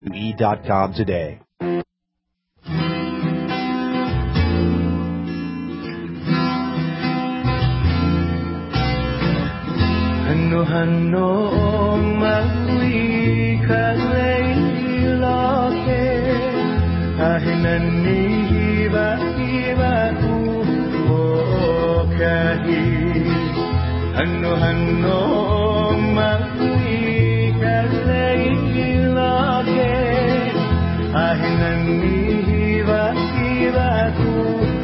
WWE.com today. Hanno magwi kaleilake ahinanni hibaku okahi hanno magwi kaleilake ahinanni hibaku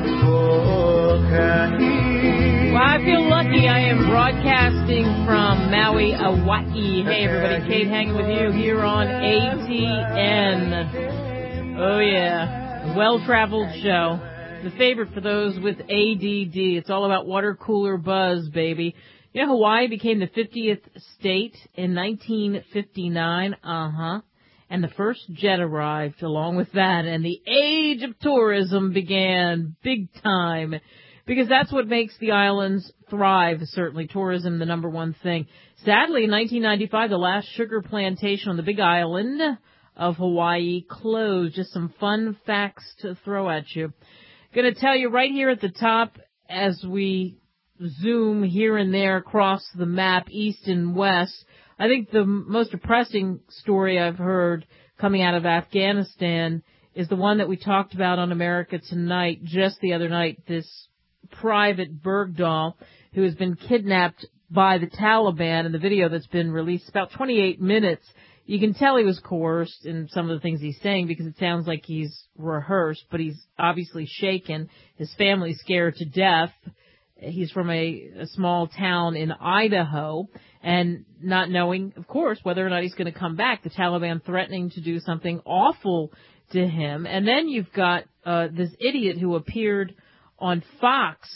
okahi. Well, I feel lucky. I am broadcasting from Maui, Hawaii. Hey, everybody. Kate hanging with you here on ATN. Oh, yeah. Well-traveled show. The favorite for those with ADD. It's all about water cooler buzz, baby. You know, Hawaii became the 50th state in 1959. And the first jet arrived along with that. And the age of tourism began big time. Because that's what makes the islands thrive, certainly. Tourism, the number one thing. Sadly, in 1995, the last sugar plantation on the Big Island of Hawaii closed. Just some fun facts to throw at you. Going to tell you right here at the top, as we zoom here and there across the map, east and west, I think the most depressing story I've heard coming out of Afghanistan is the one that we talked about on America Tonight just the other night, this Private Bergdahl, who has been kidnapped by the Taliban. In the video that's been released, about 28 minutes, you can tell he was coerced in some of the things he's saying because it sounds like he's rehearsed, but he's obviously shaken. His family's scared to death. He's from a small town in Idaho, and not knowing, of course, whether or not he's going to come back. The Taliban threatening to do something awful to him. And then you've got this idiot who appeared on Fox,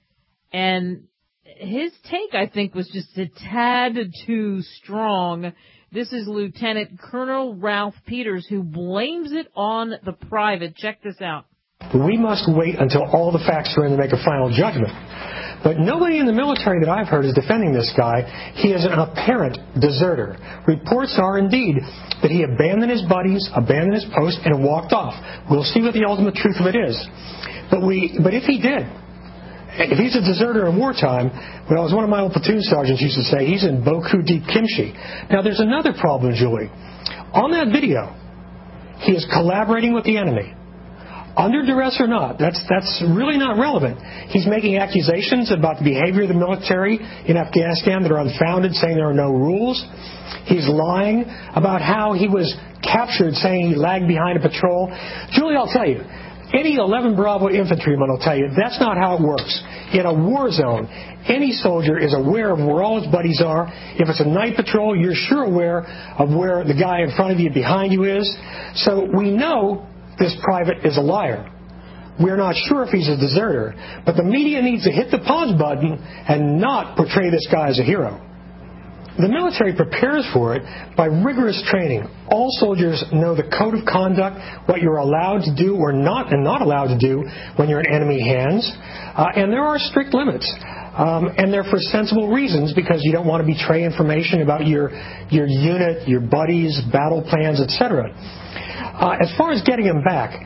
and his take, I think, was just a tad too strong. This is Lieutenant Colonel Ralph Peters, who blames it on the private. Check this out. We must wait until all the facts are in to make a final judgment. But nobody in the military that I've heard is defending this guy. He is an apparent deserter. Reports are indeed that he abandoned his buddies, abandoned his post, and walked off. We'll see what the ultimate truth of it is. But if he did, if he's a deserter in wartime, well, as one of my old platoon sergeants used to say, he's in Boku Deep Kimchi. Now, there's another problem, Julie. On that video, he is collaborating with the enemy. Under duress or not, that's really not relevant. He's making accusations about the behavior of the military in Afghanistan that are unfounded, saying there are no rules. He's lying about how he was captured, saying he lagged behind a patrol. Julie, I'll tell you, any 11 Bravo infantryman will tell you that's not how it works. In a war zone, any soldier is aware of where all his buddies are. If it's a night patrol, you're sure aware of where the guy in front of you, behind you is. So we know this private is a liar. We're not sure if he's a deserter, but the media needs to hit the pause button and not portray this guy as a hero. The military prepares for it by rigorous training. All soldiers know the code of conduct, what you're allowed to do or not and not allowed to do when you're in enemy hands. And there are strict limits. And they're for sensible reasons, because you don't want to betray information about your unit, your buddies, battle plans, etc. As far as getting him back,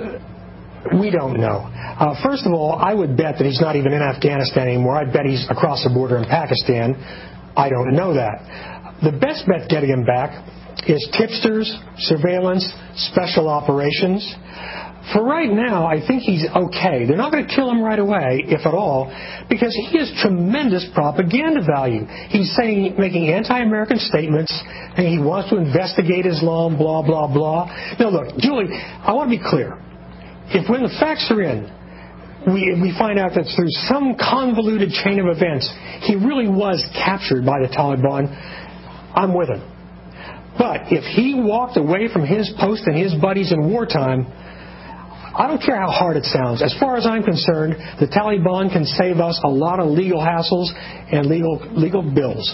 we don't know. First of all, I would bet that he's not even in Afghanistan anymore. I'd bet he's across the border in Pakistan. I don't know that. The best bet getting him back is tipsters, surveillance, special operations. For right now, I think he's okay. They're not going to kill him right away, if at all, because he has tremendous propaganda value. He's making anti-American statements, and he wants to investigate Islam, blah, blah, blah. Now, look, Julie, I want to be clear. If when the facts are in, we find out that through some convoluted chain of events, he really was captured by the Taliban, I'm with him. But if he walked away from his post and his buddies in wartime, I don't care how hard it sounds. As far as I'm concerned, the Taliban can save us a lot of legal hassles and legal bills.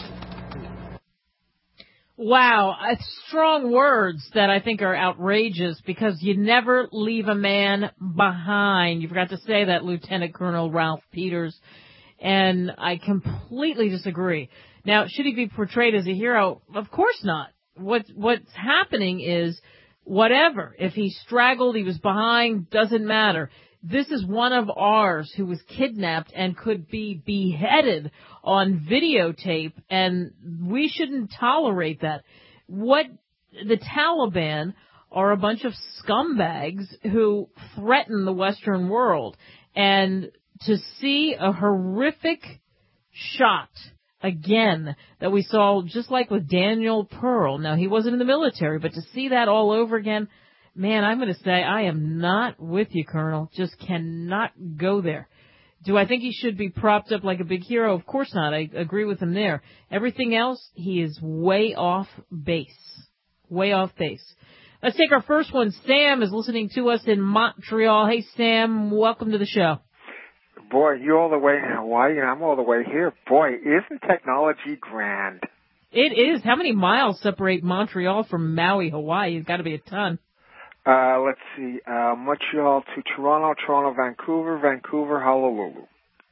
Wow, strong words that I think are outrageous, because you never leave a man behind. You forgot to say that, Lieutenant Colonel Ralph Peters, and I completely disagree. Now, should he be portrayed as a hero? Of course not. What's happening is whatever. If he straggled, he was behind, doesn't matter. This is one of ours who was kidnapped and could be beheaded on videotape, and we shouldn't tolerate that. What the Taliban are a bunch of scumbags who threaten the Western world, and to see a horrific shot again that we saw just like with Daniel Pearl. Now, he wasn't in the military, but to see that all over again, man, I'm going to say I am not with you, Colonel. Just cannot go there. Do I think he should be propped up like a big hero? Of course not. I agree with him there. Everything else, he is way off base. Way off base. Let's take our first one. Sam is listening to us in Montreal. Hey, Sam, welcome to the show. Boy, you're all the way in Hawaii, and I'm all the way here. Boy, isn't technology grand? It is. How many miles separate Montreal from Maui, Hawaii? It's got to be a ton. Let's see. Montreal to Toronto, Toronto, Vancouver, Vancouver, Honolulu.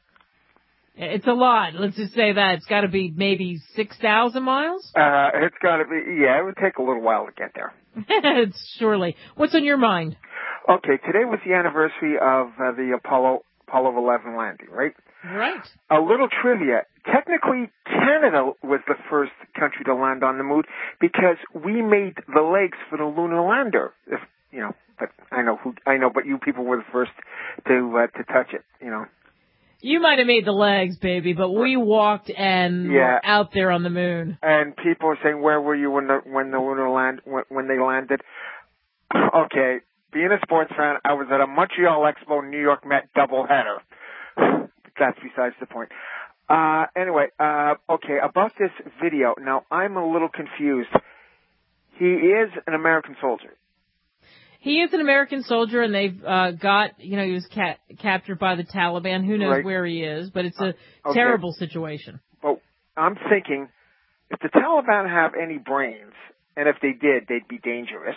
It's a lot. Let's just say that. It's got to be maybe 6,000 miles? It's got to be, yeah, it would take a little while to get there. Surely. What's on your mind? Okay, today was the anniversary of the Apollo 11 landing, right? Right. A little trivia. Technically, Canada was the first country to land on the moon because we made the legs for the lunar lander. If you know, but I know, but you people were the first to touch it. You know. You might have made the legs, baby, but we walked and were out there on the moon. And people are saying, "Where were you when the lunar when they landed?" Okay. Being a sports fan, I was at a Montreal Expo New York Met doubleheader. That's besides the point. Anyway, okay, about this video. Now, I'm a little confused. He is an American soldier. He is an American soldier, and they've he was captured by the Taliban. Who knows where he is, but it's a terrible situation. But I'm thinking, if the Taliban have any brains, and if they did, they'd be dangerous.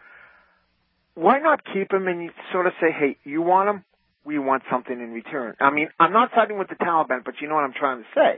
Why not keep him and you sort of say, hey, you want him? We want something in return. I mean, I'm not siding with the Taliban, but you know what I'm trying to say.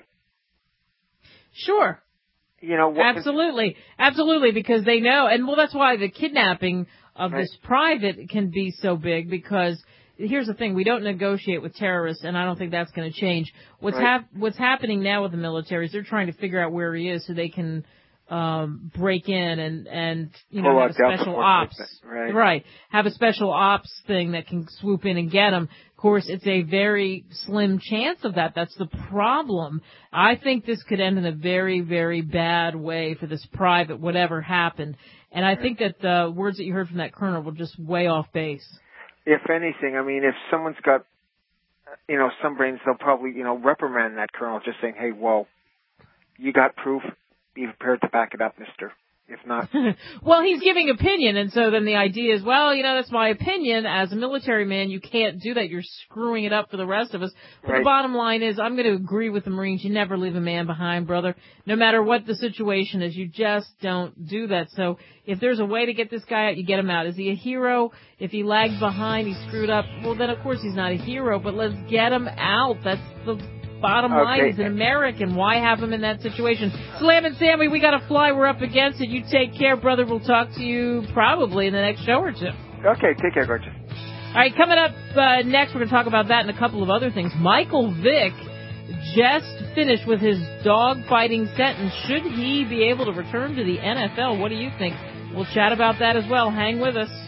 Sure. You know, absolutely, because they know, and that's why the kidnapping of this private can be so big, because here's the thing, we don't negotiate with terrorists, and I don't think that's going to change. What's happening now with the military is they're trying to figure out where he is so they can break in and have a special ops have a special ops thing that can swoop in and get him. Of course, it's a very slim chance of that. That's the problem. I think this could end in a very, very bad way for this private, whatever happened. And I think that the words that you heard from that colonel were just way off base. If anything, I mean, if someone's got some brains, they'll probably reprimand that colonel, just saying, hey, well, you got proof. Be prepared to back it up, mister. If not. Well, he's giving opinion, and so then the idea is, well, that's my opinion. As a military man, you can't do that. You're screwing it up for the rest of us. But the bottom line is, I'm going to agree with the Marines. You never leave a man behind, brother. No matter what the situation is, you just don't do that. So if there's a way to get this guy out, you get him out. Is he a hero? If he lagged behind, he screwed up, well, then of course he's not a hero, but let's get him out. That's the bottom line. He's an American. Why have him in that situation? Slam and Sammy, we got to fly. We're up against it. You take care, brother. We'll talk to you probably in the next show or two. Okay, take care, gorgeous. All right, coming up next, we're going to talk about that and a couple of other things. Michael Vick just finished with his dog-fighting sentence. Should he be able to return to the NFL? What do you think? We'll chat about that as well. Hang with us.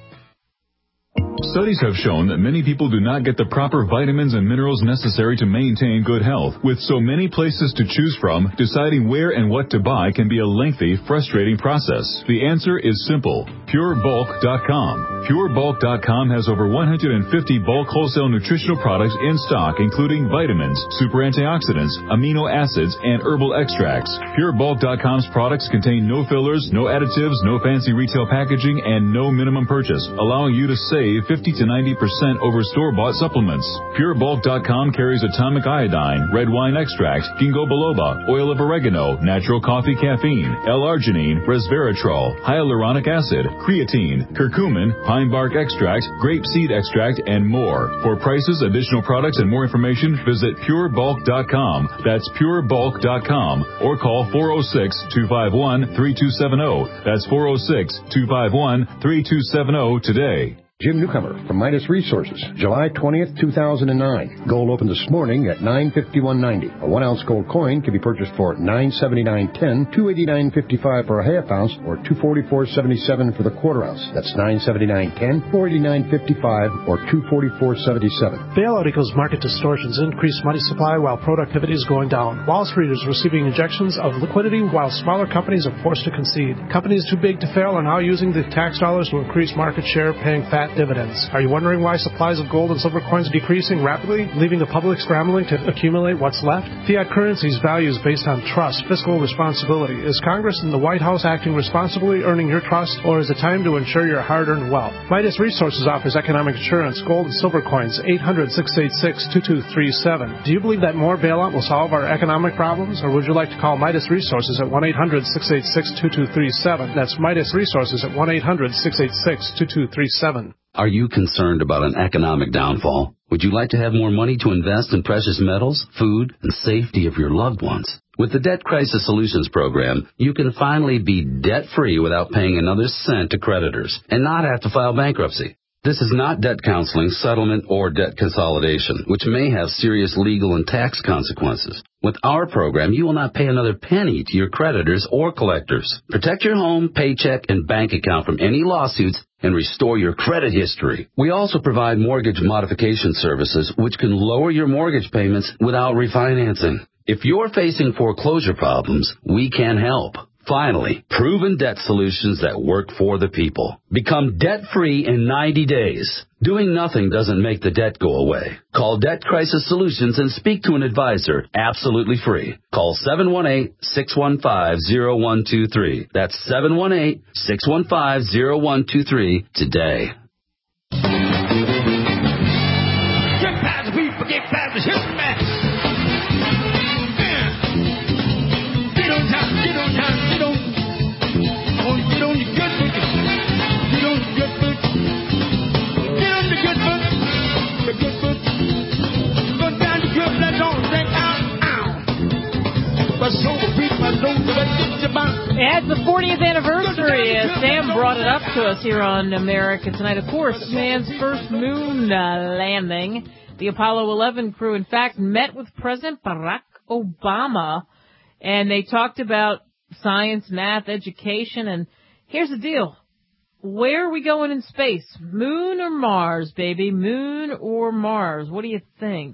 Studies have shown that many people do not get the proper vitamins and minerals necessary to maintain good health. With so many places to choose from, deciding where and what to buy can be a lengthy, frustrating process. The answer is simple. PureBulk.com. PureBulk.com has over 150 bulk wholesale nutritional products in stock, including vitamins, super antioxidants, amino acids, and herbal extracts. PureBulk.com's products contain no fillers, no additives, no fancy retail packaging, and no minimum purchase, allowing you to save 50 to 90% over store-bought supplements. PureBulk.com carries atomic iodine, red wine extract, ginkgo biloba, oil of oregano, natural coffee caffeine, L-arginine, resveratrol, hyaluronic acid, creatine, curcumin, pine bark extract, grape seed extract, and more. For prices, additional products, and more information, visit PureBulk.com. That's PureBulk.com. Or call 406-251-3270. That's 406-251-3270 today. Jim Newcomer from Midas Resources, July 20th, 2009. Gold opened this morning at $951.90. A 1-ounce gold coin can be purchased for $979.10, $289.55 for a half ounce, or $244.77 for the quarter ounce. That's $979.10, $489.55, or $244.77. Bailout equals market distortions, increased money supply while productivity is going down. Wall Street is receiving injections of liquidity while smaller companies are forced to concede. Companies too big to fail are now using the tax dollars to increase market share, paying fat dividends. Are you wondering why supplies of gold and silver coins are decreasing rapidly, leaving the public scrambling to accumulate what's left? Fiat currency's value is based on trust, fiscal responsibility. Is Congress and the White House acting responsibly, earning your trust, or is it time to ensure your hard-earned wealth? Midas Resources offers economic insurance, gold and silver coins, 800-686-2237. Do you believe that more bailout will solve our economic problems, or would you like to call Midas Resources at 1-800-686-2237? That's Midas Resources at 1-800-686-2237. Are you concerned about an economic downfall? Would you like to have more money to invest in precious metals, food, and safety of your loved ones? With the Debt Crisis Solutions Program, you can finally be debt-free without paying another cent to creditors and not have to file bankruptcy. This is not debt counseling, settlement, or debt consolidation, which may have serious legal and tax consequences. With our program, you will not pay another penny to your creditors or collectors. Protect your home, paycheck, and bank account from any lawsuits and restore your credit history. We also provide mortgage modification services, which can lower your mortgage payments without refinancing. If you're facing foreclosure problems, we can help. Finally, proven debt solutions that work for the people. Become debt-free in 90 days. Doing nothing doesn't make the debt go away. Call Debt Crisis Solutions and speak to an advisor absolutely free. Call 718-615-0123. That's 718-615-0123 today. Get past the people, get past the shit, man. Get on time, get on time, get on. I want to get on your good foot. Get on your good foot. Get on the good foot. The good foot. Go down the good, let's all drink out. But so people don't get your mouth. Yeah, it's the 40th anniversary. Sam brought it up to us here on America Tonight. Of course, man's first moon landing. The Apollo 11 crew, in fact, met with President Barack Obama, and they talked about science, math, education, and here's the deal. Where are we going in space? Moon or Mars, baby? Moon or Mars? What do you think?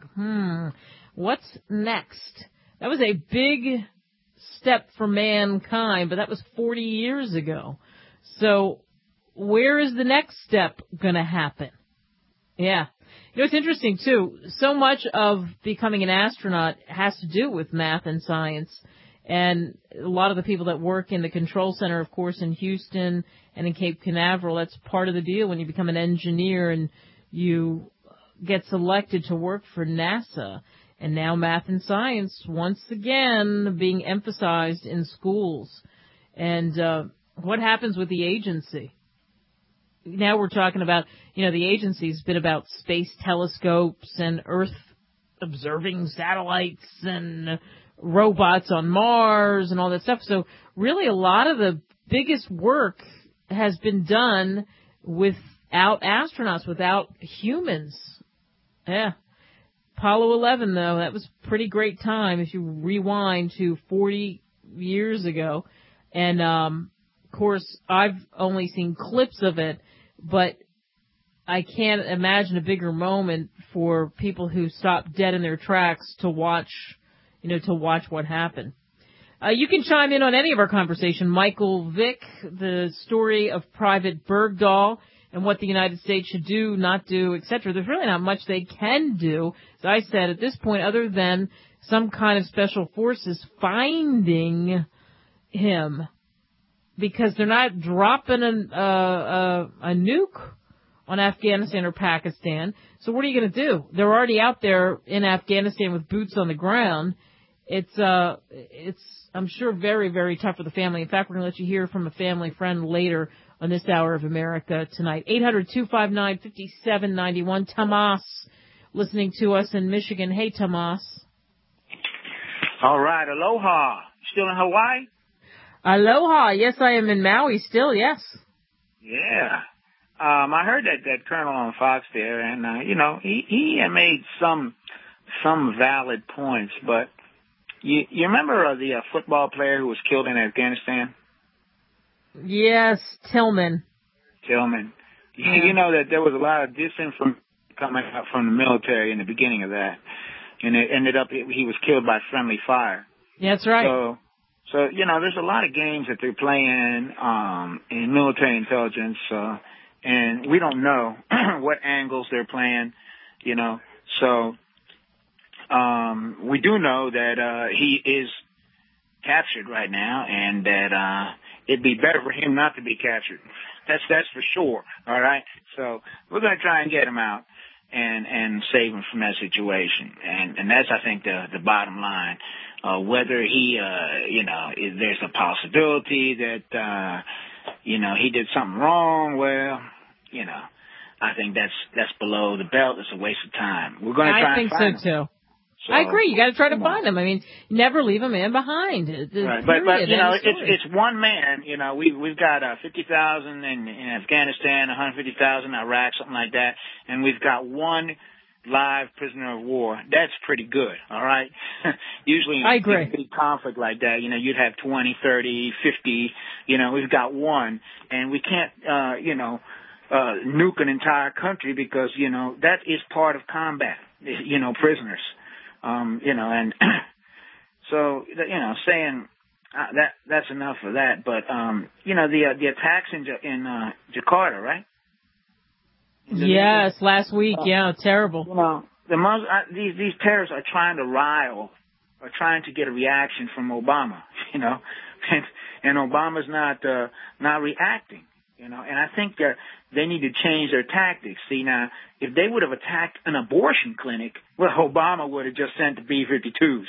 What's next? That was a big step for mankind, but that was 40 years ago. So where is the next step going to happen? Yeah. You know, it's interesting, too. So much of becoming an astronaut has to do with math and science. And a lot of the people that work in the control center, of course, in Houston and in Cape Canaveral, that's part of the deal when you become an engineer and you get selected to work for NASA. And now math and science, once again, being emphasized in schools. And what happens with the agency? Now we're talking about, the agency's been about space telescopes and Earth-observing satellites and robots on Mars and all that stuff. So really a lot of the biggest work has been done without astronauts, without humans. Yeah. Apollo 11, though, that was a pretty great time if you rewind to 40 years ago. And, of course, I've only seen clips of it, but I can't imagine a bigger moment for people who stopped dead in their tracks to watch what happened. You can chime in on any of our conversation. Michael Vick, the story of Private Bergdahl, and what the United States should do, not do, etc. There's really not much they can do, as I said, at this point, other than some kind of special forces finding him, because they're not dropping a nuke on Afghanistan or Pakistan. So what are you going to do? They're already out there in Afghanistan with boots on the ground. It's I'm sure very, very tough for the family. In fact, we're going to let you hear from a family friend later on this hour of America Tonight. 800-259-5791. Tomas listening to us in Michigan. Hey, Tomas. All right. Aloha. Still in Hawaii? Aloha. Yes, I am in Maui still, yes. Yeah. I heard that Colonel on Fox there, and, he had made some valid points, but you remember the football player who was killed in Afghanistan? Yes, Tillman. Yeah. You know that there was a lot of disinformation coming out from the military in the beginning of that, and it ended up he was killed by friendly fire. Yeah, that's right. So there's a lot of games that they're playing in military intelligence, and we don't know what angles they're playing, So we do know that he is captured right now, and that it'd be better for him not to be captured. That's for sure. All right. So we're going to try and get him out and save him from that situation, and that's, I think, the bottom line. Whether he, there's a possibility that he did something wrong. Well, I think that's below the belt. It's a waste of time. We're going to try and find him. I think so too. So, I agree. You got to try to find him. I mean, never leave a man behind. Right. But it's one man. We've got 50,000 in Afghanistan, 150,000 in Iraq, something like that, and we've got one live prisoner of war. That's pretty good. All right. Usually, I agree. In a big conflict like that, you'd have 20, 30, 50. We've got one, and we can't, nuke an entire country because that is part of combat. Prisoners. And so, saying that's enough of that. But, the attacks in Jakarta, right? Yes, last week. Yeah, terrible. These terrorists are trying to get a reaction from Obama, and Obama's not reacting. And I think they need to change their tactics. See, now, if they would have attacked an abortion clinic, well, Obama would have just sent the B-52s,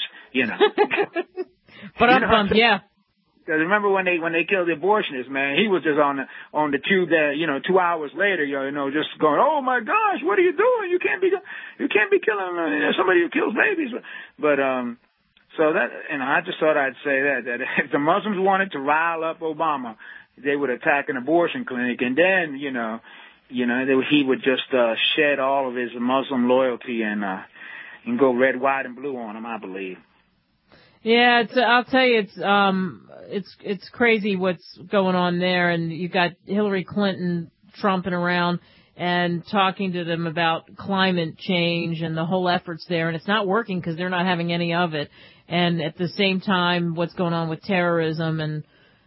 But yeah. Because remember when they killed the abortionist, man, he was just on the tube there, 2 hours later, just going, oh my gosh, what are you doing? You can't be killing somebody who kills babies. But so that, I just thought I'd say that if the Muslims wanted to rile up Obama, they would attack an abortion clinic, and then, he would just shed all of his Muslim loyalty and go red, white, and blue on him, I believe. Yeah, I'll tell you, it's crazy what's going on there, and you've got Hillary Clinton trumping around and talking to them about climate change and the whole efforts there, and it's not working because they're not having any of it. And at the same time, what's going on with terrorism and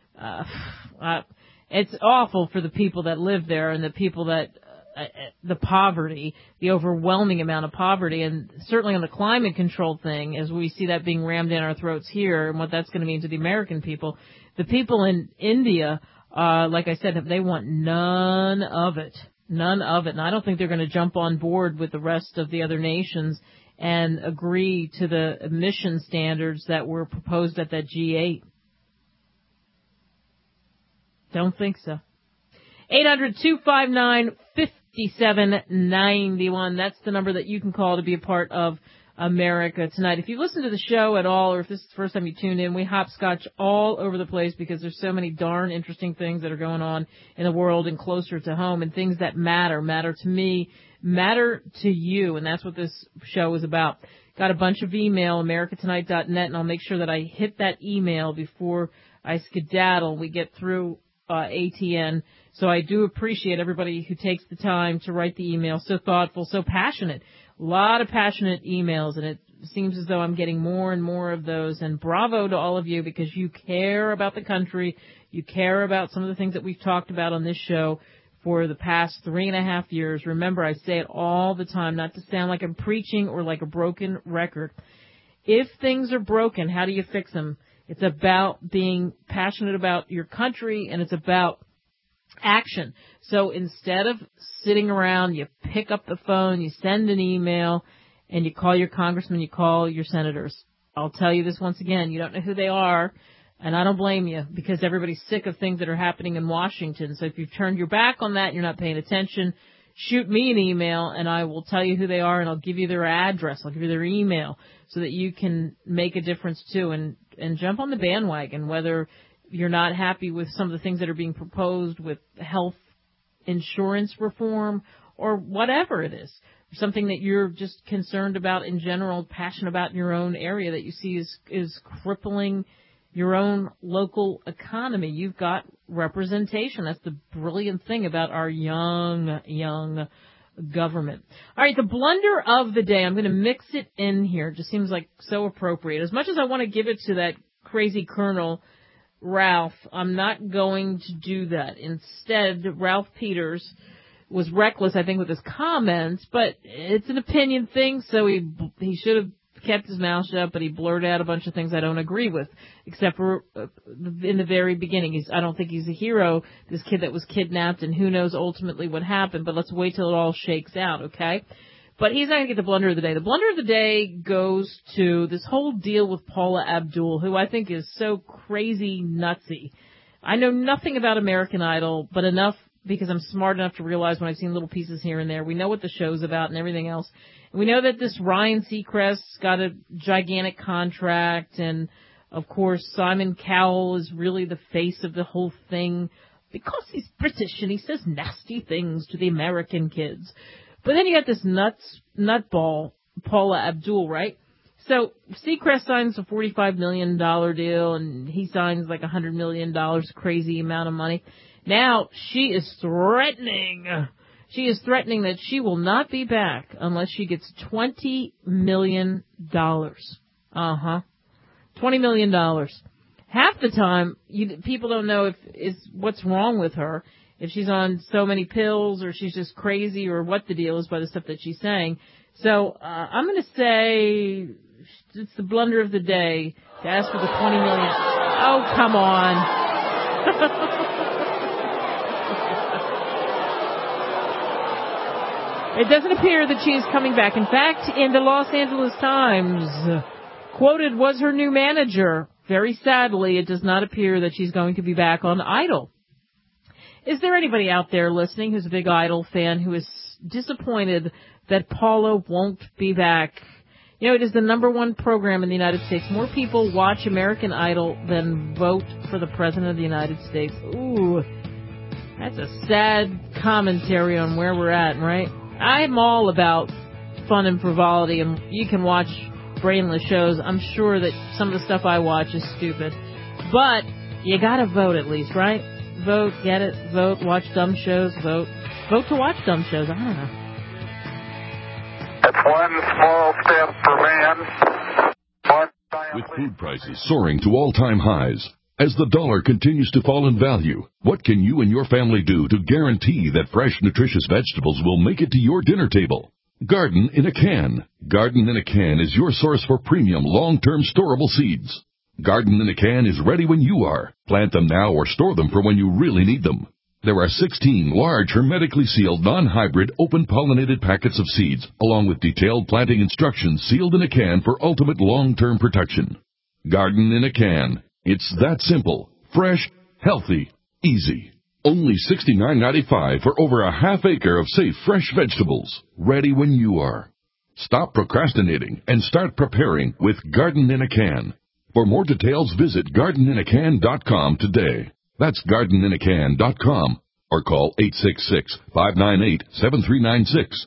it's awful for the people that live there and the people that the poverty, the overwhelming amount of poverty, and certainly on the climate control thing, as we see that being rammed down our throats here and what that's going to mean to the American people. The people in India, like I said, they want none of it. None of it. And I don't think they're going to jump on board with the rest of the other nations and agree to the emission standards that were proposed at that G8. Don't think so. 800-259-5791. That's the number that you can call to be a part of America Tonight. If you listen to the show at all, or if this is the first time you tuned in, we hopscotch all over the place because there's so many darn interesting things that are going on in the world and closer to home, and things that matter to me, matter to you, and that's what this show is about. Got a bunch of email, americatonight.net, and I'll make sure that I hit that email before I skedaddle. We get through ATN. So I do appreciate everybody who takes the time to write the email. So thoughtful, so passionate. A lot of passionate emails, and it seems as though I'm getting more and more of those. And bravo to all of you, because you care about the country. You care about some of the things that we've talked about on this show for the past 3.5 years. Remember, I say it all the time, not to sound like I'm preaching or like a broken record. If things are broken, how do you fix them? It's about being passionate about your country, and it's about action. So instead of sitting around, you pick up the phone, you send an email, and you call your congressman, you call your senators. I'll tell you this once again, you don't know who they are, and I don't blame you, because everybody's sick of things that are happening in Washington. So if you've turned your back on that and you're not paying attention, shoot me an email, and I will tell you who they are, and I'll give you their address, I'll give you their email, so that you can make a difference too, and jump on the bandwagon, whether you're not happy with some of the things that are being proposed with health insurance reform or whatever it is, something that you're just concerned about in general, passionate about in your own area that you see is crippling your own local economy. You've got representation. That's the brilliant thing about our young government. All right, the blunder of the day. I'm going to mix it in here. It just seems like so appropriate. As much as I want to give it to that crazy Colonel Ralph, I'm not going to do that. Instead, Ralph Peters was reckless, I think, with his comments, but it's an opinion thing, so he should have kept his mouth shut, but he blurted out a bunch of things I don't agree with, except for in the very beginning. I don't think he's a hero, this kid that was kidnapped, and who knows ultimately what happened, but let's wait till it all shakes out, okay? But he's not going to get the blunder of the day. The blunder of the day goes to this whole deal with Paula Abdul, who I think is so crazy nutsy. I know nothing about American Idol, but enough because I'm smart enough to realize when I've seen little pieces here and there. We know what the show's about and everything else. And we know that this Ryan Seacrest's got a gigantic contract, and, of course, Simon Cowell is really the face of the whole thing because he's British and he says nasty things to the American kids. But then you got this nutball, Paula Abdul, right? So Seacrest signs a $45 million deal, and he signs like $100 million, crazy amount of money. Now she is threatening that she will not be back unless she gets $20 million. $20 million. Half the time, people don't know what's wrong with her. If she's on so many pills or she's just crazy or what the deal is by the stuff that she's saying. So I'm going to say it's the blunder of the day to ask for the $20 million. Oh, come on. It doesn't appear that she is coming back. In fact, in the Los Angeles Times, quoted was her new manager. Very sadly, it does not appear that she's going to be back on Idol. Is there anybody out there listening who's a big Idol fan who is disappointed that Paula won't be back? You know, it is the #1 program in the United States. More people watch American Idol than vote for the President of the United States. Ooh, that's a sad commentary on where we're at, right? I'm all about fun and frivolity, and you can watch brainless shows. I'm sure that some of the stuff I watch is stupid. But you gotta vote at least, right? Vote, get it, vote, watch dumb shows, vote. Vote to watch dumb shows, I don't know. It's one small step for man. With food prices soaring to all-time highs, as the dollar continues to fall in value, what can you and your family do to guarantee that fresh, nutritious vegetables will make it to your dinner table? Garden in a Can. Garden in a Can is your source for premium, long-term storable seeds. Garden in a Can is ready when you are. Plant them now or store them for when you really need them. There are 16 large, hermetically sealed, non-hybrid, open-pollinated packets of seeds, along with detailed planting instructions sealed in a can for ultimate long-term protection. Garden in a Can. It's that simple, fresh, healthy, easy. Only $69.95 for over a half acre of safe, fresh vegetables, ready when you are. Stop procrastinating and start preparing with Garden in a Can. For more details, visit gardeninacan.com today. That's gardeninacan.com or call 866-598-7396.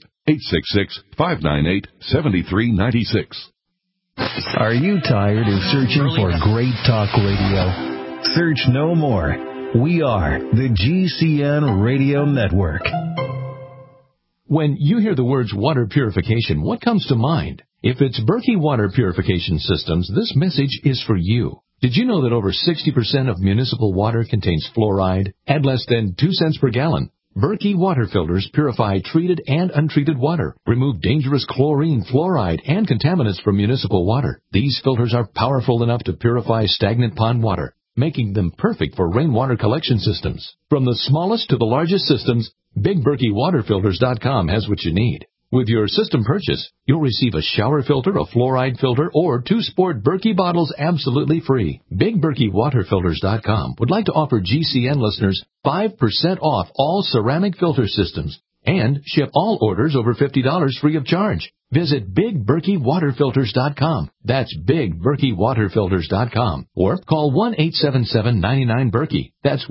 866-598-7396. Are you tired of searching for great talk radio? Search no more. We are the GCN Radio Network. When you hear the words water purification, what comes to mind? If it's Berkey Water Purification Systems, this message is for you. Did you know that over 60% of municipal water contains fluoride at less than 2 cents per gallon? Berkey water filters purify treated and untreated water, remove dangerous chlorine, fluoride, and contaminants from municipal water. These filters are powerful enough to purify stagnant pond water. making them perfect for rainwater collection systems. From the smallest to the largest systems, BigBerkeyWaterFilters.com has what you need. With your system purchase, you'll receive a shower filter, a fluoride filter, or 2 Sport Berkey bottles absolutely free. BigBerkeyWaterFilters.com would like to offer GCN listeners 5% off all ceramic filter systems and ship all orders over $50 free of charge. Visit BigBerkeyWaterFilters.com. That's BigBerkeyWaterFilters.com. Or call 1-877-99-BERKEY. That's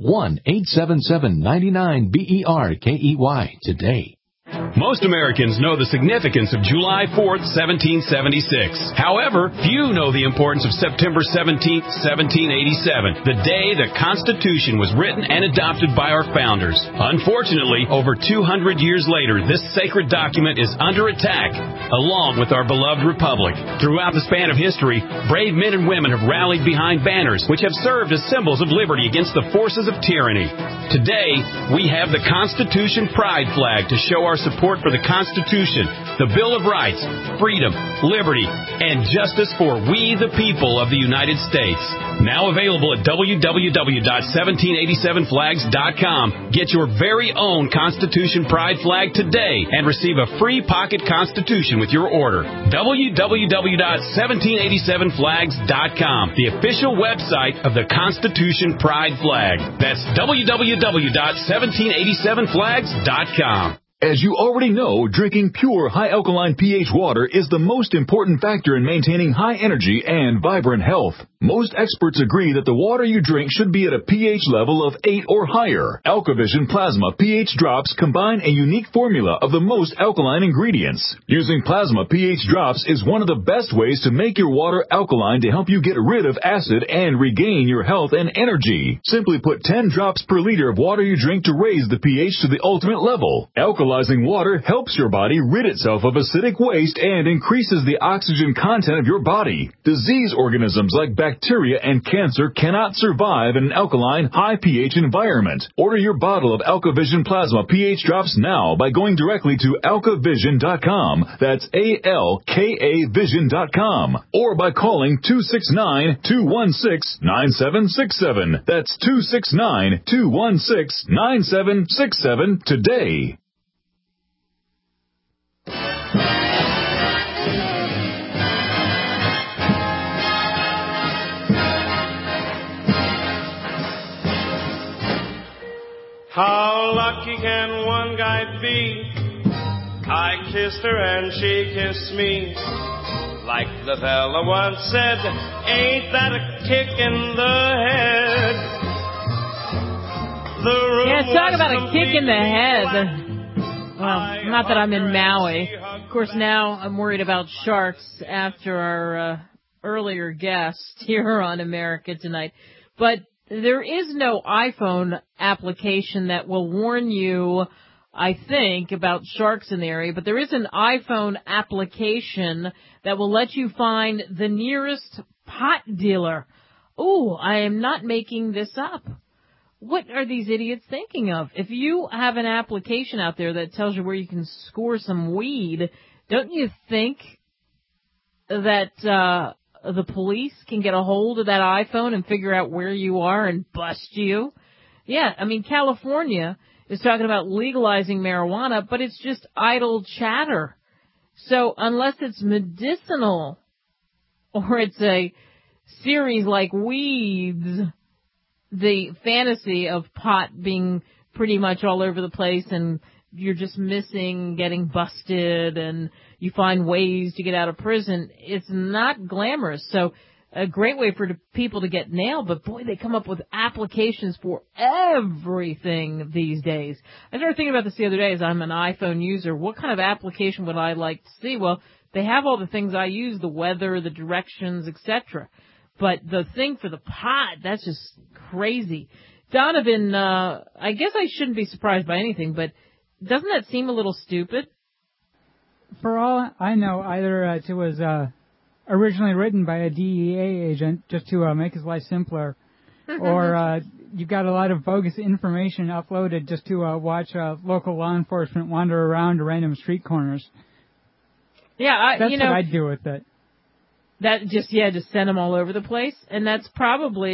1-877-99-BERKEY today. Most Americans know the significance of July 4th, 1776. However, few know the importance of September 17th, 1787, the day the Constitution was written and adopted by our founders. Unfortunately, over 200 years later, this sacred document is under attack, along with our beloved republic. Throughout the span of history, brave men and women have rallied behind banners which have served as symbols of liberty against the forces of tyranny. Today, we have the Constitution Pride flag to show our support for the Constitution, the Bill of Rights, freedom, liberty, and justice for we the people of the United States. Now available at www.1787flags.com. Get your very own Constitution Pride flag today and receive a free pocket Constitution with your order. www.1787flags.com, the official website of the Constitution Pride flag. That's www.1787flags.com. As you already know, drinking pure, high-alkaline pH water is the most important factor in maintaining high energy and vibrant health. Most experts agree that the water you drink should be at a pH level of 8 or higher. AlkaVision Plasma pH drops combine a unique formula of the most alkaline ingredients. Using plasma pH drops is one of the best ways to make your water alkaline to help you get rid of acid and regain your health and energy. Simply put 10 drops per liter of water you drink to raise the pH to the ultimate level. Alkalizing water helps your body rid itself of acidic waste and increases the oxygen content of your body. Disease organisms like bacteria and cancer cannot survive in an alkaline, high pH environment. Order your bottle of AlkaVision Plasma pH drops now by going directly to alkavision.com. That's ALKAvision.com. Or by calling 269-216-9767. That's 269-216-9767 today. How lucky can one guy be? I kissed her and she kissed me. Like the fella once said, ain't that a kick in the head? Yeah, talk about a kick in the head. Well, not that I'm in Maui. Of course, now I'm worried about sharks after our earlier guest here on America Tonight. But there is no iPhone application that will warn you, I think, about sharks in the area, but there is an iPhone application that will let you find the nearest pot dealer. Ooh, I am not making this up. What are these idiots thinking of? If you have an application out there that tells you where you can score some weed, don't you think that the police can get a hold of that iPhone and figure out where you are and bust you? Yeah, I mean, California is talking about legalizing marijuana, but it's just idle chatter. So unless it's medicinal or it's a series like Weeds, the fantasy of pot being pretty much all over the place and you're just missing getting busted and you find ways to get out of prison, it's not glamorous. So a great way for people to get nailed, but boy, they come up with applications for everything these days. I started thinking about this the other day as I'm an iPhone user. What kind of application would I like to see? Well, they have all the things I use, the weather, the directions, etc. But the thing for the pot, that's just crazy. Donovan, I guess I shouldn't be surprised by anything, but doesn't that seem a little stupid? For all I know, either it was originally written by a DEA agent just to make his life simpler, or you've got a lot of bogus information uploaded just to watch local law enforcement wander around to random street corners. Yeah, that's what I'd do with it. That just send them all over the place, and that's probably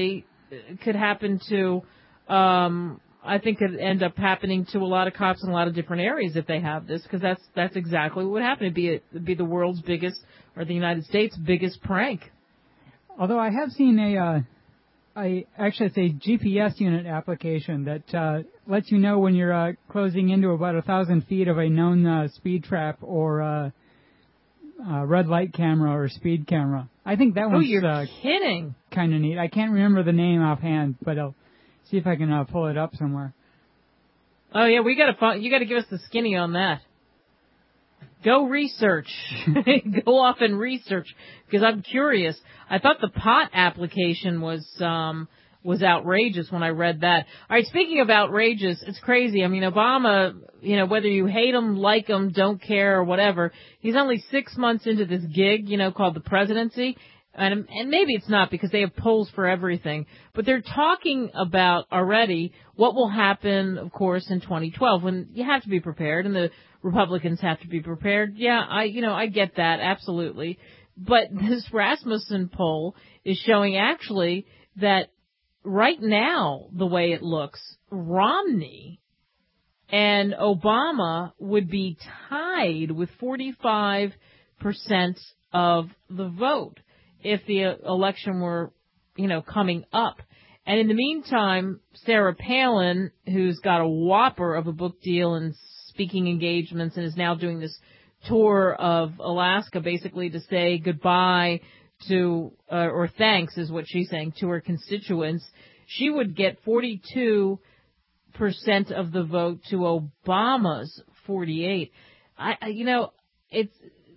could happen to, I think could end up happening to a lot of cops in a lot of different areas if they have this, because that's exactly what would happen. It'd be the world's biggest, or the United States' biggest prank. Although I have seen it's a GPS unit application that lets you know when you're closing into about 1,000 feet of a known speed trap or red light camera or speed camera. I think that one's kidding. Kind of neat. I can't remember the name offhand, but I'll see if I can pull it up somewhere. Oh yeah, you got to give us the skinny on that. Go research. Go off and research, because I'm curious. I thought the pot application was outrageous when I read that. All right, speaking of outrageous, it's crazy. I mean, Obama, whether you hate him, like him, don't care, or whatever, he's only 6 months into this gig, called the presidency. And maybe it's not, because they have polls for everything. But they're talking about already what will happen, of course, in 2012, when you have to be prepared, and the Republicans have to be prepared. Yeah, I get that, absolutely. But this Rasmussen poll is showing actually that right now, the way it looks, Romney and Obama would be tied with 45% of the vote if the election were, coming up. And in the meantime, Sarah Palin, who's got a whopper of a book deal and speaking engagements and is now doing this tour of Alaska basically to say goodbye to, or thanks is what she's saying, to her constituents, she would get 42% of the vote to Obama's 48%. It's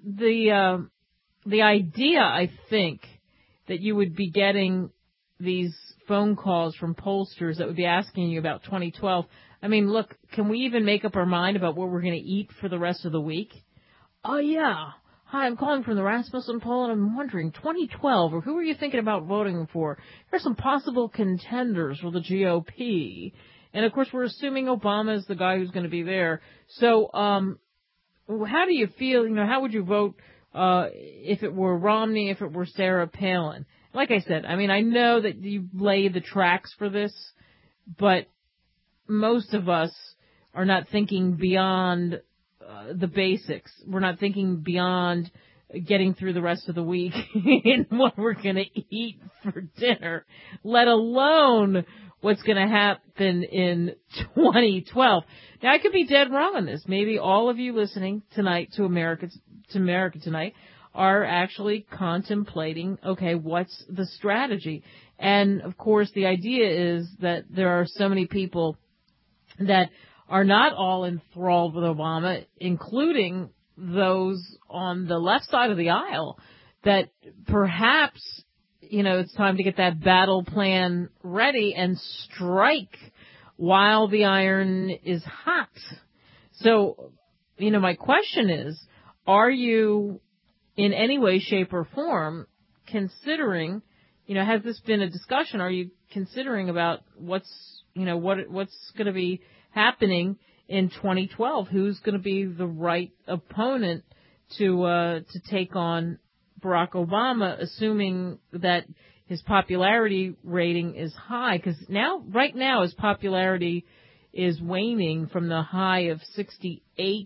the idea, I think, that you would be getting these phone calls from pollsters that would be asking you about 2012. I mean, look, can we even make up our mind about what we're going to eat for the rest of the week? Oh, yeah. Hi, I'm calling from the Rasmussen poll, and I'm wondering, 2012, or who are you thinking about voting for? Here's some possible contenders for the GOP. And, of course, we're assuming Obama is the guy who's going to be there. So how do you feel, how would you vote if it were Romney, if it were Sarah Palin? Like I said, I mean, I know that you lay the tracks for this, but most of us are not thinking beyond the basics. We're not thinking beyond getting through the rest of the week and what we're going to eat for dinner, let alone what's going to happen in 2012. Now, I could be dead wrong on this. Maybe all of you listening tonight to America Tonight are actually contemplating, okay, what's the strategy? And, of course, the idea is that there are so many people that are not all enthralled with Obama, including those on the left side of the aisle, that perhaps, it's time to get that battle plan ready and strike while the iron is hot. So, my question is, are you in any way, shape, or form considering, has this been a discussion? Are you considering about what's going to be happening in 2012? Who's going to be the right opponent to take on Barack Obama, assuming that his popularity rating is high? Because right now, his popularity is waning from the high of 68%.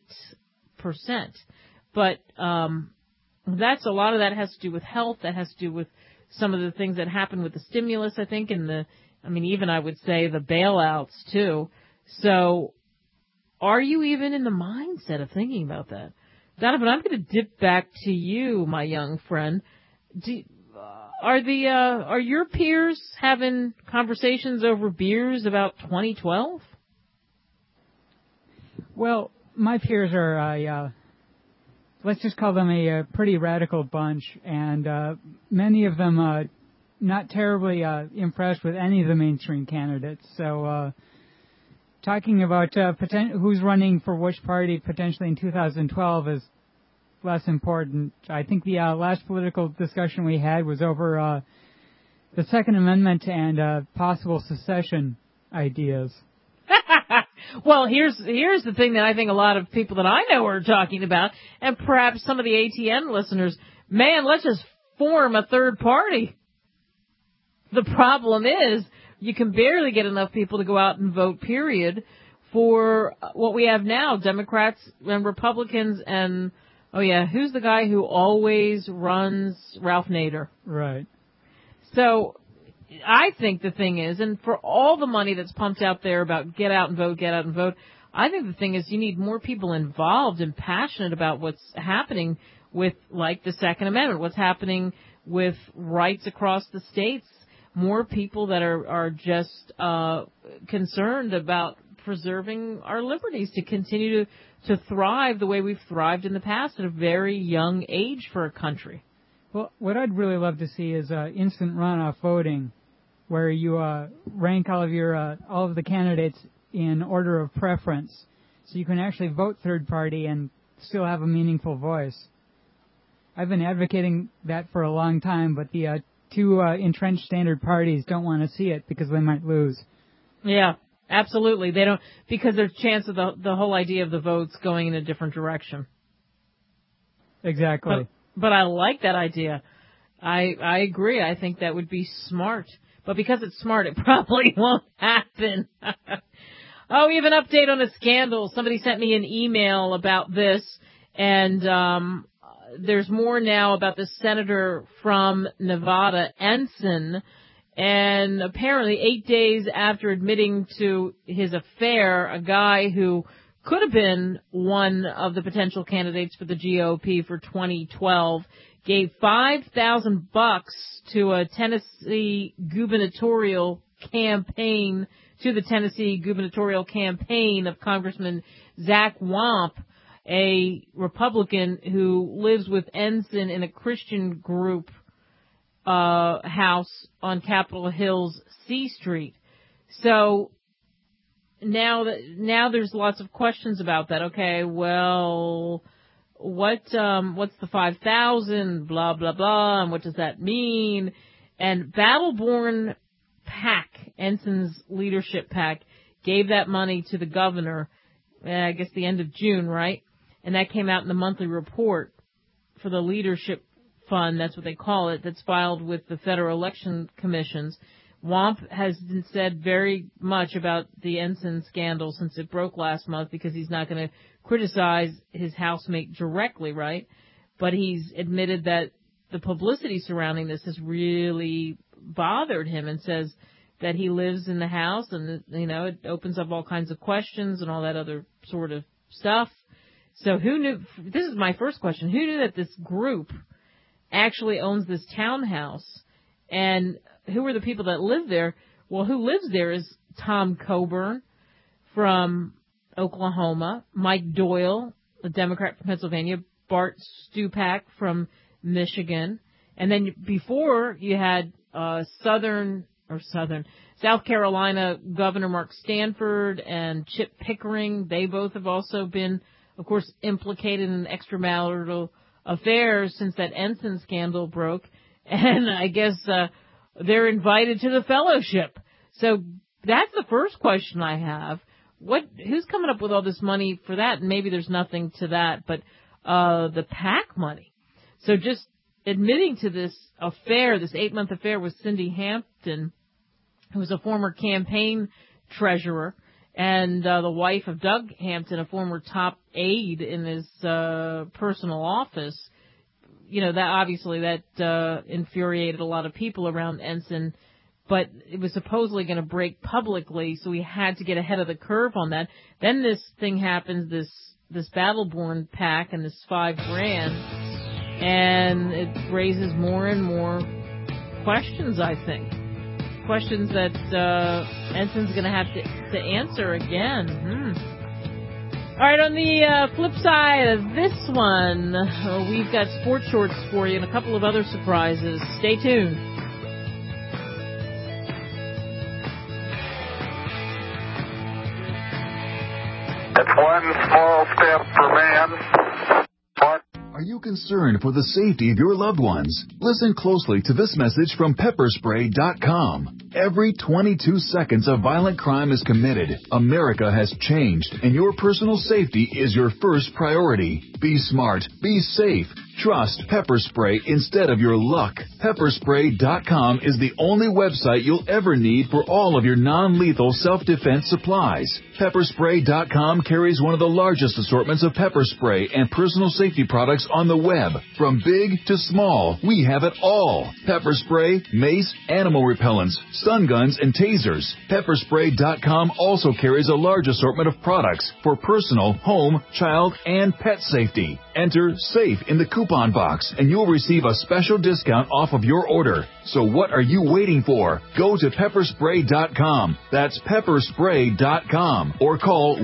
But that's a lot of that has to do with health. That has to do with some of the things that happened with the stimulus, I think, and even I would say the bailouts too. So are you even in the mindset of thinking about that? Donovan, I'm going to dip back to you, my young friend. Are your peers having conversations over beers about 2012? Well, my peers are, let's just call them a pretty radical bunch, and many of them not terribly impressed with any of the mainstream candidates. So talking about who's running for which party potentially in 2012 is less important. I think the last political discussion we had was over the Second Amendment and possible secession ideas. Well, here's the thing that I think a lot of people that I know are talking about, and perhaps some of the ATN listeners. Man, let's just form a third party. The problem is you can barely get enough people to go out and vote, period, for what we have now, Democrats and Republicans and, oh yeah, who's the guy who always runs? Ralph Nader. Right. So I think the thing is, and for all the money that's pumped out there about get out and vote, I think the thing is you need more people involved and passionate about what's happening with, like, the Second Amendment, what's happening with rights across the states, more people that are just concerned about preserving our liberties to continue to thrive the way we've thrived in the past at a very young age for a country. Well, what I'd really love to see is instant runoff voting, where you rank all of the candidates in order of preference, so you can actually vote third party and still have a meaningful voice. I've been advocating that for a long time, but the two entrenched standard parties don't want to see it because they might lose. Yeah, absolutely. They don't, because there's a chance of the whole idea of the votes going in a different direction. Exactly. But I like that idea. I agree. I think that would be smart. But because it's smart, it probably won't happen. Oh, we have an update on a scandal. Somebody sent me an email about this, and there's more now about the senator from Nevada, Ensign, and apparently 8 days after admitting to his affair, a guy who could have been one of the potential candidates for the GOP for 2012 gave $5,000 to a Tennessee gubernatorial campaign, of Congressman Zach Wamp, a Republican who lives with Ensign in a Christian group house on Capitol Hill's C Street. So now there's lots of questions about that. Okay, well, what's the 5,000? Blah blah blah, and what does that mean? And Battleborn PAC, Ensign's leadership PAC, gave that money to the governor, I guess the end of June, right? And that came out in the monthly report for the leadership fund, that's what they call it, that's filed with the Federal Election Commissions. Wamp has been said very much about the Ensign scandal since it broke last month because he's not going to criticize his housemate directly, right? But he's admitted that the publicity surrounding this has really bothered him and says that he lives in the house and, you know, it opens up all kinds of questions and all that other sort of stuff. So who knew, this is my first question, who knew that this group actually owns this townhouse, and who are the people that live there? Well, who lives there is Tom Coburn from Oklahoma, Mike Doyle, a Democrat from Pennsylvania, Bart Stupak from Michigan, and then before you had South Carolina Governor Mark Stanford and Chip Pickering. They both have also been, of course, implicated in extramarital affairs since that Ensign scandal broke, and I guess they're invited to the fellowship. So that's the first question I have. Who's coming up with all this money for that? And maybe there's nothing to that, but the PAC money. So just admitting to this affair, this 8-month affair with Cindy Hampton, who was a former campaign treasurer, and the wife of Doug Hampton, a former top aide in his personal office. You know, that obviously infuriated a lot of people around Ensign, but it was supposedly going to break publicly, so we had to get ahead of the curve on that. Then this thing happens, this Battleborn PAC and this $5,000, and it raises more and more questions, I think. Questions that Ensign's going to have to answer again. All right, on the flip side of this one, we've got sports shorts for you and a couple of other surprises. Stay tuned. It's one small step for man. Are you concerned for the safety of your loved ones? Listen closely to this message from pepperspray.com. Every 22 seconds a violent crime is committed. America has changed, and your personal safety is your first priority. Be smart, be safe, Trust Pepper Spray instead of your luck. Pepperspray.com is the only website you'll ever need for all of your non-lethal self-defense supplies. Pepperspray.com carries one of the largest assortments of pepper spray and personal safety products on the web. From big to small, we have it all. Pepper spray, mace, animal repellents, stun guns, and tasers. Pepperspray.com also carries a large assortment of products for personal, home, child, and pet safety. Enter SAFE in the coupon box and you'll receive a special discount off of your order. So what are you waiting for? Go to pepperspray.com. That's pepperspray.com or call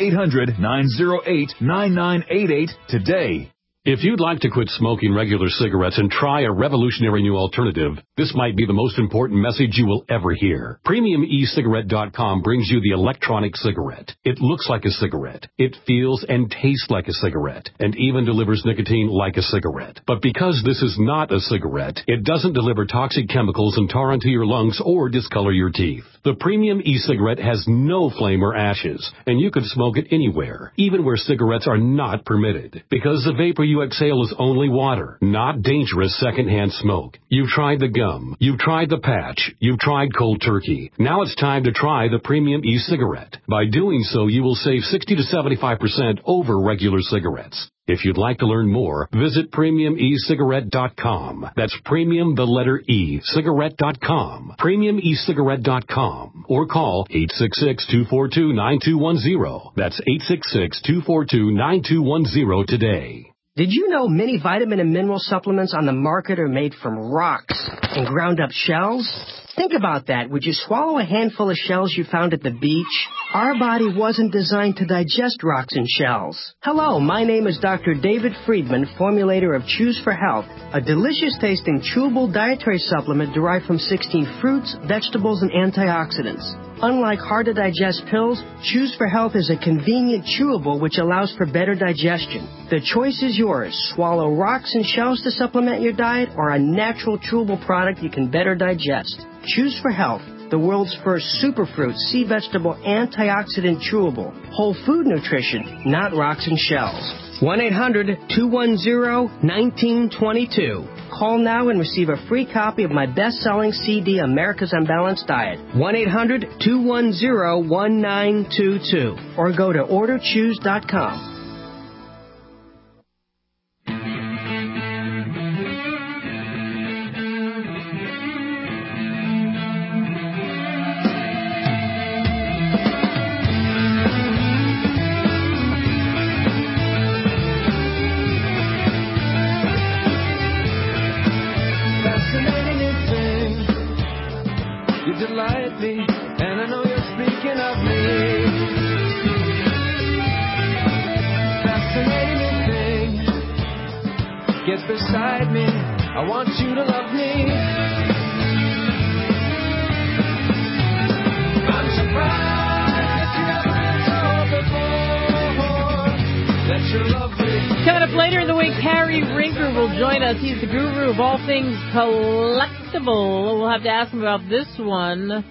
1-800-908-9988 today. If you'd like to quit smoking regular cigarettes and try a revolutionary new alternative, this might be the most important message you will ever hear. PremiumECigarette.com brings you the electronic cigarette. It looks like a cigarette. It feels and tastes like a cigarette, and even delivers nicotine like a cigarette. But because this is not a cigarette, it doesn't deliver toxic chemicals and tar into your lungs or discolor your teeth. The Premium e-cigarette has no flame or ashes, and you can smoke it anywhere, even where cigarettes are not permitted, because the vapor you exhale is only water, not dangerous secondhand smoke. You've tried the gum, you've tried the patch, you've tried cold turkey. Now it's time to try the Premium e-cigarette. By doing so, you will save 60 to 75% over regular cigarettes. If you'd like to learn more, visit PremiumECigarette.com. That's premium, the letter E, cigarette.com. PremiumECigarette.com. Or call 866-242-9210. That's 866-242-9210 today. Did you know many vitamin and mineral supplements on the market are made from rocks and ground up shells? Think about that. Would you swallow a handful of shells you found at the beach? Our body wasn't designed to digest rocks and shells. Hello, my name is Dr. David Friedman, formulator of Choose for Health, a delicious-tasting chewable dietary supplement derived from 16 fruits, vegetables, and antioxidants. Unlike hard-to-digest pills, Choose for Health is a convenient chewable which allows for better digestion. The choice is yours. Swallow rocks and shells to supplement your diet or a natural chewable product you can better digest. Choose for Health, the world's first superfruit, sea vegetable, antioxidant chewable. Whole food nutrition, not rocks and shells. 1-800-210-1922. Call now and receive a free copy of my best-selling CD, America's Unbalanced Diet. 1-800-210-1922. Or go to orderchoose.com. Delight me, and I know you're speaking of me. Fascinating thing, get beside me. I want you to love me. I'm surprised you never told before that you love me. Coming up later in the week, Harry Rinker will join us. He's the guru of all things collectible. We'll have to ask him about this one.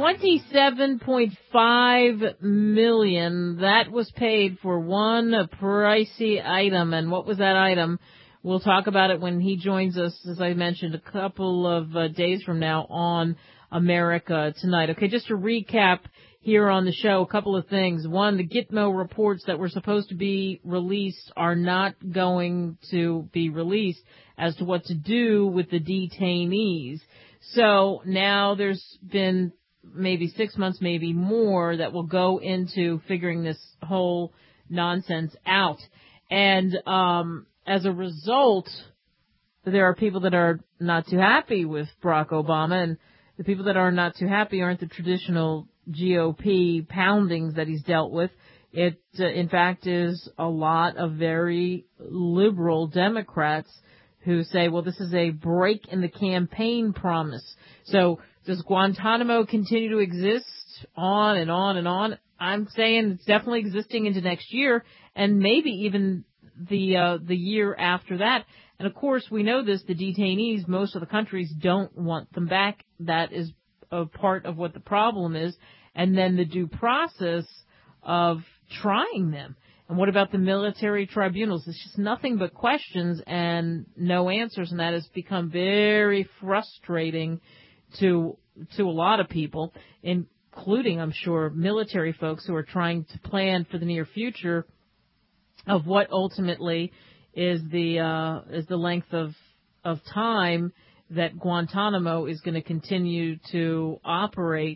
$27.5 million. That was paid for one pricey item. And what was that item? We'll talk about it when he joins us, as I mentioned, a couple of days from now on America Tonight. Okay, just to recap here on the show, a couple of things. One, the Gitmo reports that were supposed to be released are not going to be released as to what to do with the detainees. So now there's been maybe 6 months, maybe more, that will go into figuring this whole nonsense out. And as a result, there are people that are not too happy with Barack Obama, and the people that are not too happy aren't the traditional GOP poundings that he's dealt with. It, in fact, is a lot of very liberal Democrats who say, well, this is a break in the campaign promise. So does Guantanamo continue to exist on and on and on? I'm saying it's definitely existing into next year and maybe even the year after that. And of course, we know this, the detainees, most of the countries don't want them back. That is a part of what the problem is. And then the due process of trying them. And what about the military tribunals? It's just nothing but questions and no answers, and that has become very frustrating to a lot of people, including, I'm sure, military folks who are trying to plan for the near future of what ultimately is the length of time that Guantanamo is going to continue to operate,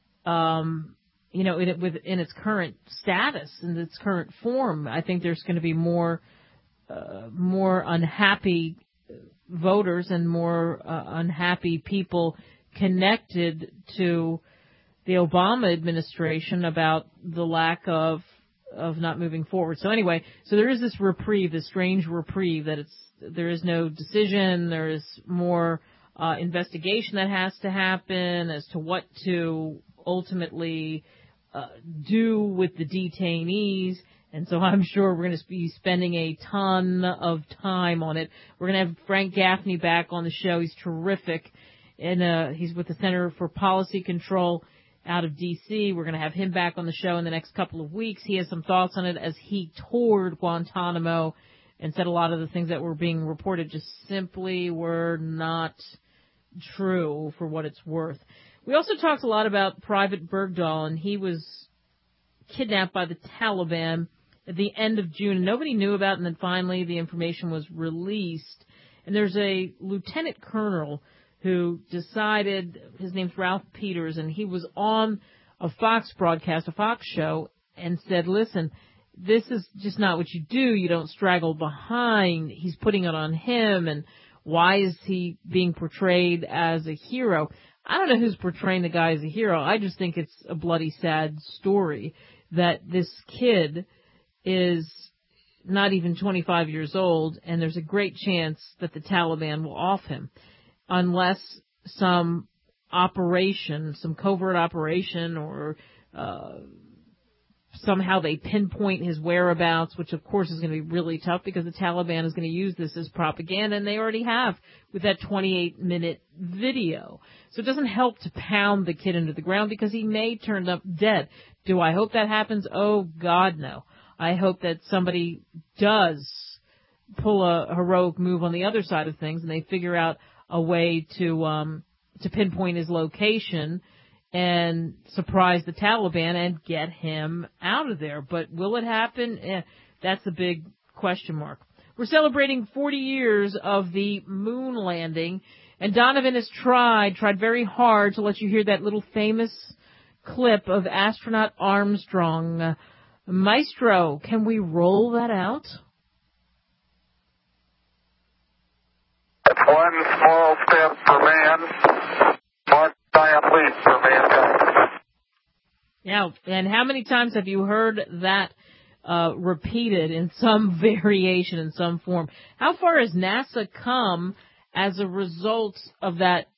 in its current status and its current form. I think there's going to be more unhappy voters and more unhappy people connected to the Obama administration about the lack of not moving forward. So anyway, there is this reprieve, this strange reprieve that there is no decision, there is more investigation that has to happen as to what to ultimately do with the detainees. And so I'm sure we're going to be spending a ton of time on it. We're going to have Frank Gaffney back on the show. He's terrific. And he's with the Center for Policy Control out of D.C. We're going to have him back on the show in the next couple of weeks. He has some thoughts on it as he toured Guantanamo and said a lot of the things that were being reported just simply were not true for what it's worth. We also talked a lot about Private Bergdahl, and he was kidnapped by the Taliban at the end of June. Nobody knew about it, and then finally the information was released. And there's a lieutenant colonel who decided, his name's Ralph Peters, and he was on a Fox broadcast, a Fox show, and said, listen, this is just not what you do. You don't straggle behind. He's putting it on him, and why is he being portrayed as a hero? I don't know who's portraying the guy as a hero. I just think it's a bloody sad story that this kid is not even 25 years old, and there's a great chance that the Taliban will off him unless some operation, some covert operation, or somehow they pinpoint his whereabouts, which of course is going to be really tough because the Taliban is going to use this as propaganda, and they already have with that 28-minute video. So it doesn't help to pound the kid into the ground because he may turn up dead. Do I hope that happens? Oh, God, no. I hope that somebody does pull a heroic move on the other side of things and they figure out a way to pinpoint his location and surprise the Taliban and get him out of there. But will it happen? That's the big question mark. We're celebrating 40 years of the moon landing, and Donovan has tried very hard to let you hear that little famous clip of astronaut Armstrong. Maestro, can we roll that out? It's one small step for man, one giant leap for mankind. Yeah, and how many times have you heard that repeated in some variation, in some form? How far has NASA come as a result of that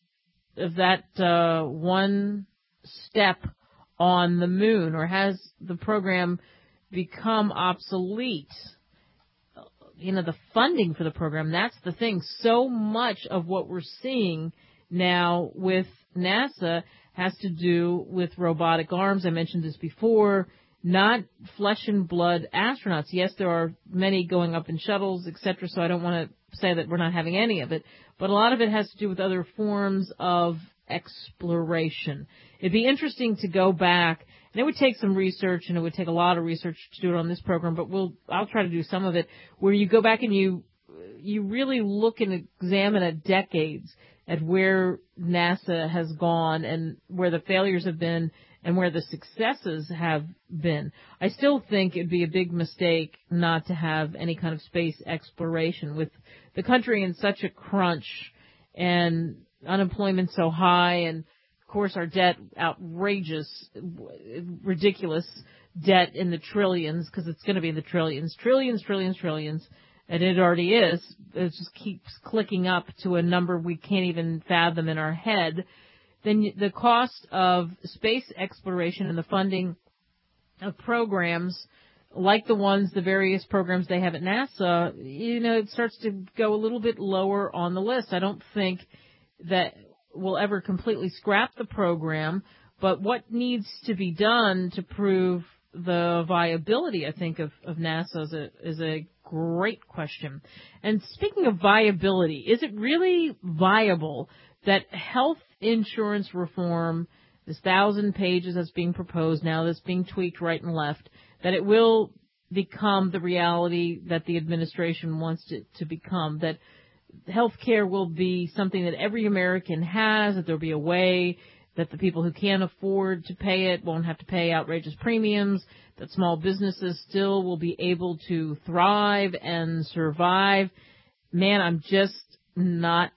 one step on the moon, or has the program become obsolete? The funding for the program, that's the thing. So much of what we're seeing now with NASA has to do with robotic arms. I mentioned this before, not flesh and blood astronauts. Yes, there are many going up in shuttles, etc., so I don't want to say that we're not having any of it, but a lot of it has to do with other forms of exploration. It'd be interesting to go back, and it would take some research, and it would take a lot of research to do it on this program, but I'll try to do some of it, where you go back and you really look and examine at decades at where NASA has gone and where the failures have been and where the successes have been. I still think it'd be a big mistake not to have any kind of space exploration with the country in such a crunch and unemployment so high, and of course our debt outrageous, ridiculous debt in the trillions, because it's going to be in the trillions, and it already is. It just keeps clicking up to a number we can't even fathom in our head. Then the cost of space exploration and the funding of programs like the various programs they have at NASA, it starts to go a little bit lower on the list. I don't think that we'll ever completely scrap the program, but what needs to be done to prove the viability, I think, of NASA is a great question. And speaking of viability, is it really viable that health insurance reform, this 1,000 pages that's being proposed now, that's being tweaked right and left, that it will become the reality that the administration wants it to become, that health care will be something that every American has, that there'll be a way that the people who can't afford to pay it won't have to pay outrageous premiums, that small businesses still will be able to thrive and survive? Man, I'm just not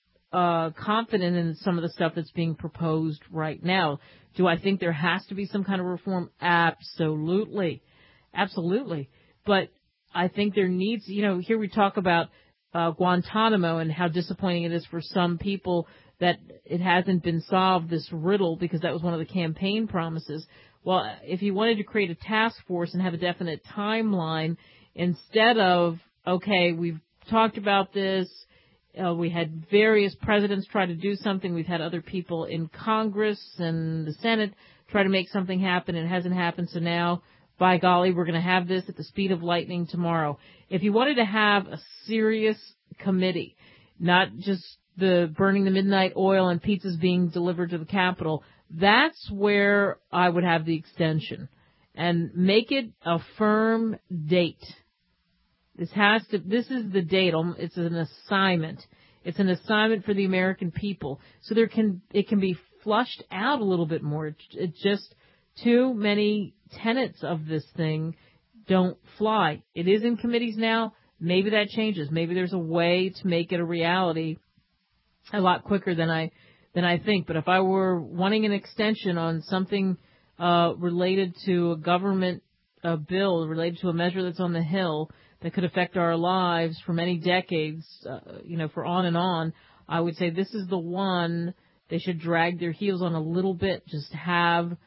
confident in some of the stuff that's being proposed right now. Do I think there has to be some kind of reform? Absolutely. Absolutely. But I think there needs, here we talk about Guantanamo and how disappointing it is for some people that it hasn't been solved, this riddle, because that was one of the campaign promises. Well, if you wanted to create a task force and have a definite timeline, instead of, okay, we've talked about this, we had various presidents try to do something, we've had other people in Congress and the Senate try to make something happen, and it hasn't happened, so now, by golly, we're going to have this at the speed of lightning tomorrow. If you wanted to have a serious committee, not just the burning the midnight oil and pizzas being delivered to the Capitol, that's where I would have the extension. And make it a firm date. This is the date. It's an assignment. It's an assignment for the American people. So it can be flushed out a little bit more. It's just too many tenets of this thing don't fly. It is in committees now. Maybe that changes. Maybe there's a way to make it a reality a lot quicker than I think. But if I were wanting an extension on something related to a government bill, related to a measure that's on the Hill that could affect our lives for many decades, for on and on, I would say this is the one they should drag their heels on a little bit, just have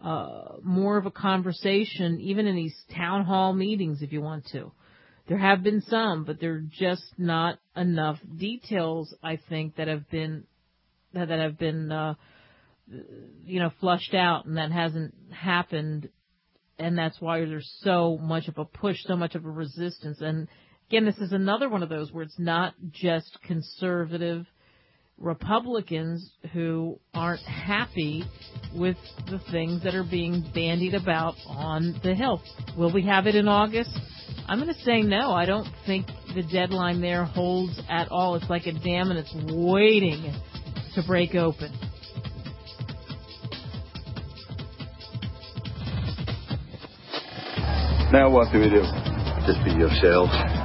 more of a conversation, even in these town hall meetings if you want to. There have been some, but there are just not enough details, I think, that have been flushed out, and that hasn't happened, and that's why there's so much of a push, so much of a resistance. And again, this is another one of those where it's not just conservative Republicans who aren't happy with the things that are being bandied about on the Hill. Will we have it in August? I'm going to say no. I don't think the deadline there holds at all. It's like a dam and it's waiting to break open. Now what do we do? Just be yourselves.